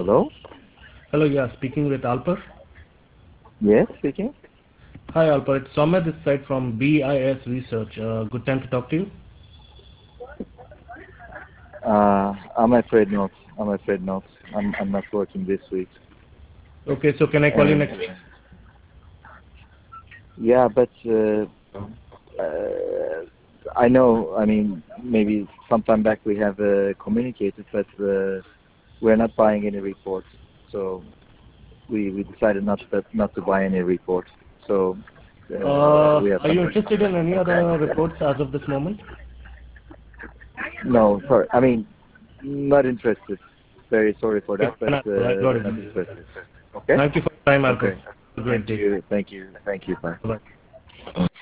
Hello? Hello, yeah, speaking with Alper. Yes, speaking. Hi, Alper. It's Soumya this side from BIS Research. Good time to talk to you. I'm afraid not. I'm afraid not. I'm not working this week. Okay, so can I call you And next week? yeah, but I know. I mean, maybe sometime back we have communicated, but we're not buying any reports. So we decided not to buy any reports. So we have Are you interested in any other reports as of this moment? no. Sorry. I mean, not interested. Very sorry for Okay, that, but fine, Alper, I got not it. interested. Okay. Thank you for your time, Alper. Okay. Have a great Thank day. you. Thank you. Thank you. Bye. Bye.